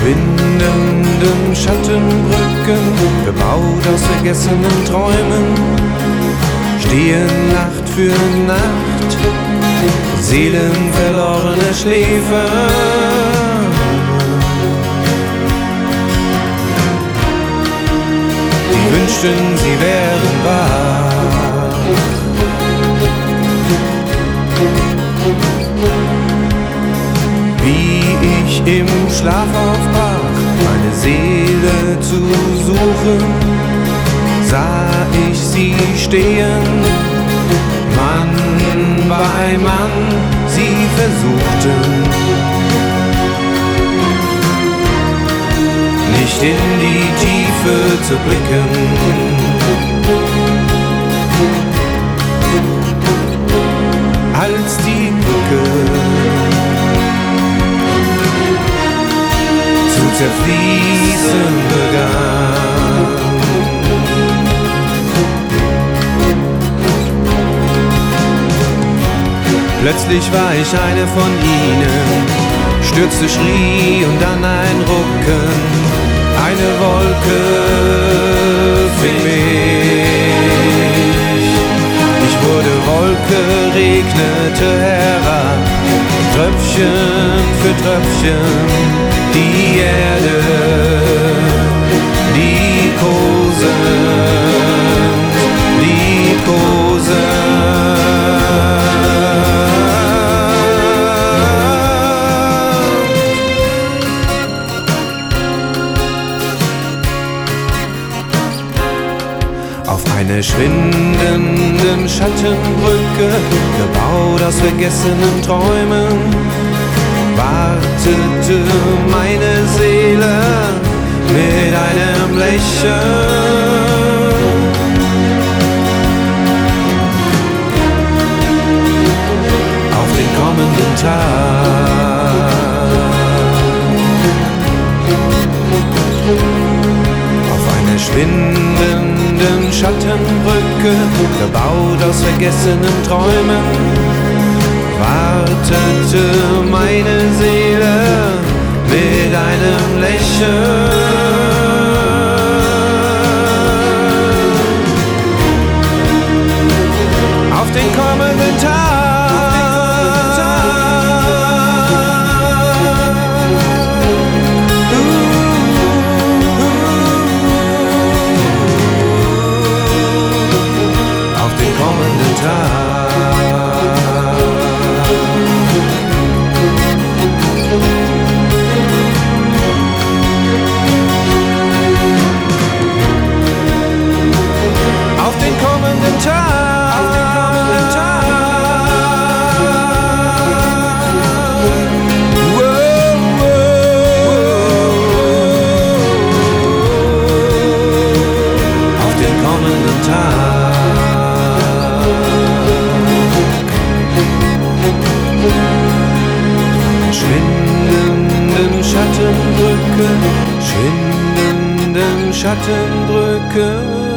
schwindenden Schattenbrücken, gebaut aus vergessenen Träumen, stehen Nacht für Nacht seelenverlorene Schläfer. Die wünschten, sie wären wahr. Wie ich im Schlaf aufbrach, meine Seele zu suchen, sah ich sie stehen, Mann bei Mann, sie versuchten, nicht in die Tiefe zu blicken. Als die Brücke zu zerfließen begann, plötzlich war ich eine von ihnen, stürzte, schrie und dann ein Rucken, eine Wolke fing mich. Ich wurde Wolke, regnete herab, Tröpfchen für Tröpfchen, die Erde liebkosend, liebkosend. Auf einer schwindenden Schattenbrücke, gebaut aus vergessenen Träumen, wartete meine Seele mit einem Lächeln. Auf den kommenden Tag, auf einer schwindenden Schattenbrücke, gebaut aus vergessenen Träumen, wartete meine Seele mit einem Lächeln. Auf den kommenden Tag. Kommenden Tag. Auf den kommenden Tag. Auf den kommenden Tag. Wow, wow. Auf den kommenden Tag. Schwindenden Schattenbrücke, schwindenden Schattenbrücke.